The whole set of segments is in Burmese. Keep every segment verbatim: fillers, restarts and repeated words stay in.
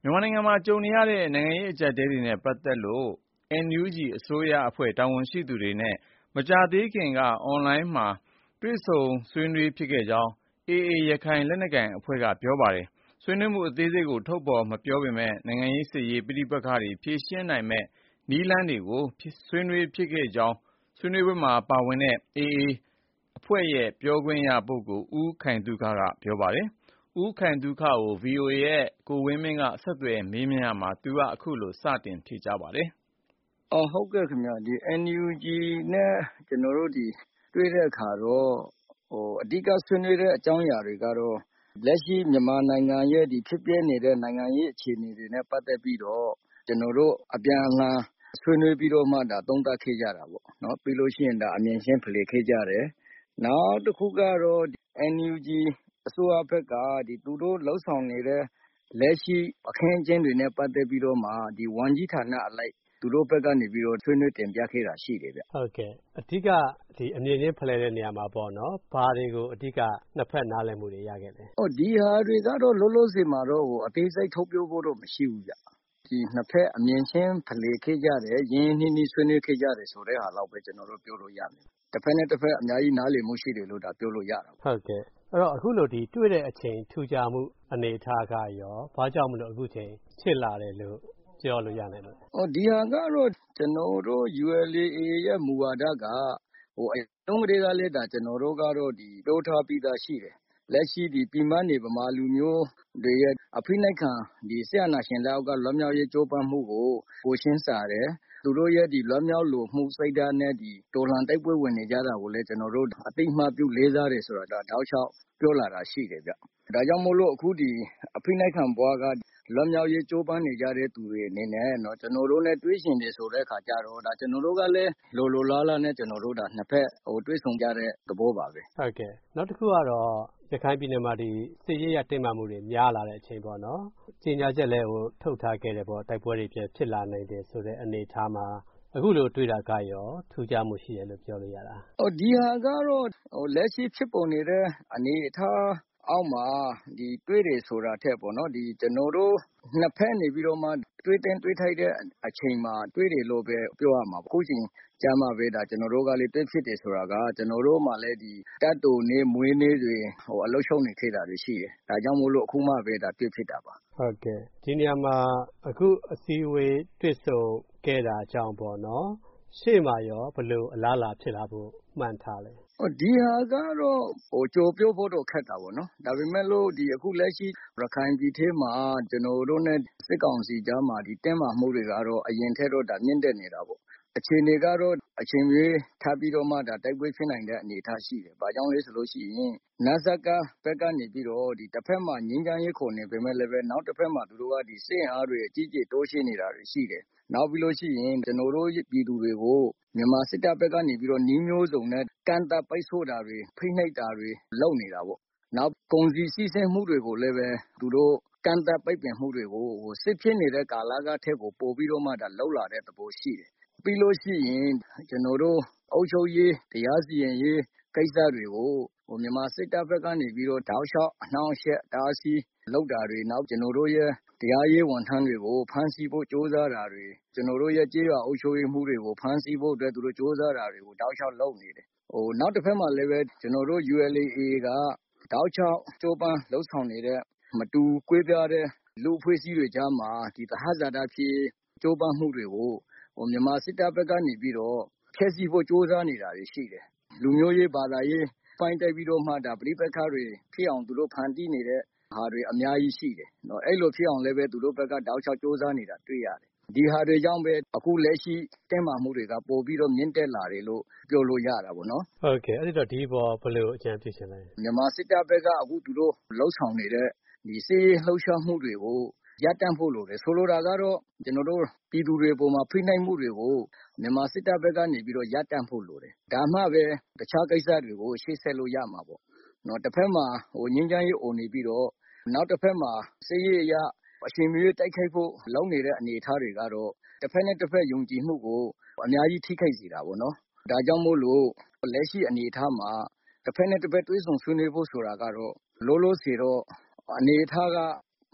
မြန်မာနိုင်ငံမှာကြုံနေရတဲ့နိုင်ငံရေးအကျပ်အတည်းတွေနဲ့ပတ်သက်လို့ အန်ယူဂျီ အစိုးရအဖွဲ့တာဝန်ရှိသူတွေနဲ့မကြာသေးခင်ကအွန်လိုင်းမှာတွေ့ဆုံဆွေးနွေးဖြစ်ခဲ့ကြောင်း အေအေ ရခိုင်လက်နက်ကိုင်အဖွဲ့ကပြောပါတယ်။ ဆွေးနွေးမှုအသေးစိတ်ကိုထုတ်ဖေါ်မပြောပေမဲ့ နိုင်ငံရေးစစ်ရေးပဋိပက္ခတွေဖြေရှင်းနိုင်မယ့်နည်းလမ်းတွေကိုဆွေးနွေးဖြစ်ခဲ့ကြောင်းဆွေးနွေးပွဲမှာပါဝင်တဲ့ အေအေ အဖွဲ့ရဲ့ပြောခွင့်ရပုဂ္ဂိုလ် ဦးခိုင်သုခကပြောပါတယ်။ ဦးခိုင်သုခကို ဗွီအိုအေရဲ့ကိုဝင်းမင်းကဆက်သွယ်မေးမြန်းရာမှာ သူကအခုလိုစတင်ဖြေကြားပါတယ်။ အော်ဟုတ်ကဲ့ခင်ဗျဒီ အန်ယူဂျီ နဲ့ကျနော်တို့ဒီတွေ့တဲ့အခါတော့ဟိုအဓိကဆွေးနွေးတဲ့အကြောင်းအရာတွေကတော့လက်ရှိမြန်မာနိုင်ငံရဲ့ဒီဖြစ်ပျက်နေတဲ့နိုင်ငံရေးအခြေအနေတွေနဲ့ပတ်သက်ပြီးတော့ကျနော်တို့အပြန်အလှန်ဆွေးနွေးပြီးတော့မှဒါသုံးသပ်ခဲ့ကြတာပေါ့နော်ပြီးလို့ရှိရင်ဒါအမြင်ချင်းဖလှယ်ခဲ့ကြတယ်နောက်တစ်ခုကတော့ အန်ယူဂျီ အစိုးရဘက်ကဒီသူတို့လှုပ်ဆောင်နေတဲ့လက်ရှိအခင်းအကျင်းတွေနဲ့ပတ်သက်ပြီးတော့မှဒီဝန်ကြီးဌာနအလိုက်သူတို့ဘက်ကနေပြီးတော့ဆွေးနွေးတင်ပြခဲ့တာရှိတယ်ဗျဟုတ်ကဲ့အဓိကဒီအမြင်ချင်းဖလှယ်တဲ့နေရာမှာပေါ့နော်ဘာတွေကိုအဓိကနှစ်ဖက်နားလည်မှုတွေရခဲ့လဲဟောဒီဟာတွေကတော့လောလောဆယ်မှာတော့ဟိုအသေးစိတ်ထုတ်ပြောဖို့တော့မရှိဘူးဗျဒီနှစ်ဖက်အမြင်ချင်းဖလှယ်ခဲ့ကြတယ်ရင်းရင်းနှီးနှီးဆွေးနွေးခဲ့ကြတယ်ဆိုတဲ့ဟာလောက်ပဲကျွန်တော်တို့ပြောလို့ရမယ်တစ်ဖက်နဲ့တစ်ဖက်အများကြီးနားလည်မှုရှိတယ်လို့ဒါပြောလို့ရတာဟုတ်ကဲ့အဲ့တော့အခုလိုဒီတွေ့တဲ့အချိန်ထူးခြားမှုအနေအထားကရောဘာကြောင့်မလို့အခုချိန်ဖြစ်လာတယ်လို့ပြောလို့ရနိုင်လဲဟောဒီဟာကတော့ကျွန်တော်တို့ ယူအယ်အေ အေ ရဲ့မူဝါဒကဟိုအတုံးကလေးကလည်းဒါကျွန်တော်တို့ကတော့ဒီပြောထားပြီးသားရှိတယ်လက်ရှိဒီပြည်မနေဗမာလူမျိုးတွေရဲ့အဖိနှိတ်ခံဒီဆရာနာရှင်လက်အောက်ကလွတ်မြောက်ရေးကြိုးပမ်းမှုကိုကိုရှင်းစာတယ်သူတို့ရဲ့ဒီလွတ်မြောက်လို့မှုစိတ်ဓာတ်နဲ့ဒီတော်လှန်တိုက်ပွဲဝင်နေကြတာကိုလည်းကျွန်တော်တို့အသိမှတ်ပြုလေးစားတယ်ဆိုတာဒါတောက်လျှောက်ပြောလာတာရှိတယ်ဗျဒါကြောင့်မို့လို့အခုဒီအဖိနှိတ်ခံဘွားကလွတ်မြောက်ရေးကြိုးပမ်းနေကြတဲ့သူတွေအနေနဲ့เนาะကျွန်တော်တို့နဲ့တွေ့ရှင်တယ်ဆိုတဲ့အခါကျတော့ဒါကျွန်တော်တို့ကလည်းလိုလိုလားလားနဲ့ကျွန်တော်တို့ဒါနှစ်ဖက်ဟိုတွေ့ဆုံကြတဲ့သဘောပါပဲဟုတ်ကဲ့နောက်တစ်ခုကတော့ရခိုင်ပြည်နယ်မှာဒီစစ်ရေးရတင်းမာမှုတွေများလာတဲ့အချိန်ပေါ့နော်ကြေညာချက်လည်းဟိုထုတ်ထားခဲ့တယ်ပေါ့တိုက်ပွဲတွေပြန်ဖြစ်လာနိုင်တယ်ဆိုတဲ့အနေအထားမှာအခုလိုတွေ့တာကရောထူးခြားမှုရှိတယ်လို့ပြောလို့ရတာဟိုဒီဟာကတော့ဟိုလက်ရှိဖြစ်ပေါ်နေတဲ့အနေအထားအောက်မှာဒီတွေ့တယ်ဆိုတာထက်ပေါ့နော်ဒီကျွန်တော်တို့နှစ်ဖက်နေပြီးတော့မှတွေ့တဲ့တွေ့ထိုက်တဲ့အချိန်မှာတွေ့တယ်လို့ပဲပြောရမှာအခုချိန်ကျမှပဲဒါကျွန်တော်တို့ကလည်းတွေ့ဖြစ်တယ်ဆိုတာကကျွန်တော်တို့မှလည်းဒီတတ်တူနေမွေးနေတွေဟိုအလုရှုံးနေခဲ့တာတွေရှိတယ်ဒါကြောင့်မို့လို့အခုမှပဲဒါတွေ့ဖြစ်တာပါဟုတ်ကဲ့ဒီနေရာမှာအခုအစည်းအဝေးတွေ့ဆုံခဲ့တာအကြောင်းပေါ့နော်ရှေ့မှာရောဘယ်လိုအလားအလာဖြစ်လာဖို့မှန်းထားလဲဟိုဒီဟာကတော့ဟိုကြိုပြောဖို့တော့ခက်တာပေါ့နော်ဒါပေမဲ့လို့ဒီအခုလက်ရှိရခိုင်ပြည်ထဲမှာကျွန်တော်တို့ ਨੇ စစ်ကောင်စီကြားမှာဒီတင်းမာမှုတွေကတော့အရင်ထက်တော့ဒါမြင့်တက်နေတာပေါ့အခြေအနေကတော့အချိန်ကြီးထပ်ပြီးတော့မှဒါတိုက်ပွဲဖြစ်နိုင်တဲ့အနေအထားရှိတယ်။ဘာကြောင့်လဲဆိုလို့ရှိရင်နစကဘက်ကနေပြီးတော့ဒီတစ်ဖက်မှာငင်းချမ်းရေးခုန်နေပေမဲ့လည်းပဲနောက်တစ်ဖက်မှာသူတို့ကဒီစစ်အားတွေအကြီးကြီးတိုးရှိနေတာတွေရှိတယ်။နောက်ပြီးလို့ရှိရင်ကျွန်တော်တို့ပြည်သူတွေကိုမြန်မာစစ်တပ်ဘက်ကနေပြီးတော့နှီးမျိုးစုံနဲ့ကန့်တပ်ပိတ်ဆို့တာတွေဖိနှိပ်တာတွေလုပ်နေတာပေါ့။နောက်ကုန်စည်စည်းစိမ်မှုတွေကိုလည်းပဲသူတို့ကန့်တပ်ပိတ်ပင်မှုတွေကိုဟိုစစ်ဖြစ်နေတဲ့ကာလကထက်ကိုပို့ပြီးတော့မှဒါလောက်လာတဲ့သဘောရှိတယ်။ပြီးလို့ရှိရင်ကျွန်တော်တို့အုပ်ချုပ်ရေးတရားစီရင်ရေးကိစ္စတွေကိုဟိုမြန်မာစစ်တပ်ဘက်ကနေပြီးတော့တောက်လျှောက်အနှောင့်အယှက်တားဆီးလုပ်တာတွေနောက်ကျွန်တော်တို့ရဲ့တရားရေးဝန်ထမ်းတွေကိုဖမ်းဆီးဖို့ကြိုးစားတာတွေကျွန်တော်တို့ရဲ့ကြေးရွာအုပ်ချုပ်ရေးမှုတွေကိုဖမ်းဆီးဖို့အတွက်သူတို့ကြိုးစားတာတွေကိုတောက်လျှောက်လုပ်နေတယ်ဟိုနောက်တစ်ဖက်မှာလည်းပဲကျွန်တော်တို့ ယူအယ်အေ အေ ကတောက်လျှောက်ကြိုးပမ်းလှုပ်ဆောင်နေတဲ့မတူကွဲပြားတဲ့လူအဖွဲ့အစည်းတွေကြားမှာဒီသဟဇာတဖြစ်ကြိုးပမ်းမှုတွေကိုဟိုမြန်မာစစ်တပ်ဘက်ကနေပြီးတော့ဖျက်ဆီးဖို့ကြိုးစားနေတာတွေရှိတယ်လူမျိုးရေးဘာသာရေးပိုင်းတိုက်ပြီးတော့မှဒါပြိပက္ခတွေဖြစ်အောင်သူတို့ဖန်တီးနေတဲ့ဟာတွေအများကြီးရှိတယ်နော်အဲ့လိုဖြစ်အောင်လည်းပဲသူတို့ဘက်ကတောက်လျှောက်ကြိုးစားနေတာတွေ့ရတယ်ဒီဟာတွေကြောင့်ပဲအခုလက်ရှိတင်းမာမှုတွေကပို့ပြီးတော့မြင့်တက်လာတယ်လို့ပြောလို့ရတာပေါ့နော်ဟုတ်ကဲ့အဲ့ဒီတော့ဒီဘောဘယ်လိုအကြံပြုချင်လဲမြန်မာစစ်တပ်ဘက်ကအခုသူတို့လှုပ်ဆောင်နေတဲ့ဒီစစ်ရေးလှုပ်ရှားမှုတွေကိုရပ်တန့်ဖို့လိုတယ်ဆိုလိုတာကတော့ကျွန်တော်တို့ပြည်သူတွေပေါ်မှာဖိနှိပ်မှုတွေကိုမြန်မာစစ်တပ်ဘက်ကနေပြီးတော့ရပ်တန့်ဖို့လိုတယ်ဒါမှပဲတခြားကိစ္စတွေကိုရှေ့ဆက်လို့ရမှာပေါ့နော်တစ်ဖက်မှာဟိုငင်းချမ်းရေးအိုနေပြီးတော့နောက်တစ်ဖက်မှာစစ်ရေးအရအရှင်မြေတိုက်ခိုက်ဖို့လုပ်နေတဲ့အနေအထားတွေကတော့တစ်ဖက်နဲ့တစ်ဖက်ယုံကြည်မှုကိုအများကြီးထိခိုက်စေတာပေါ့နော်ဒါကြောင့်မို့လို့လက်ရှိအနေအထားမှာတစ်ဖက်နဲ့တစ်ဖက်တွေးဆုံဆွေးနွေးဖို့ဆိုတာကတော့လောလောဆယ်တော့အနေအထားကမ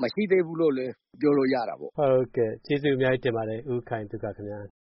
မရှိသေးဘူးလို့လည်းပြောလို့ရတာပေါ့ဟုတ်ကဲ့ကျေးဇူးအများကြီးတင်ပါတယ်ဦးခိုင်သုခခင်ဗျာ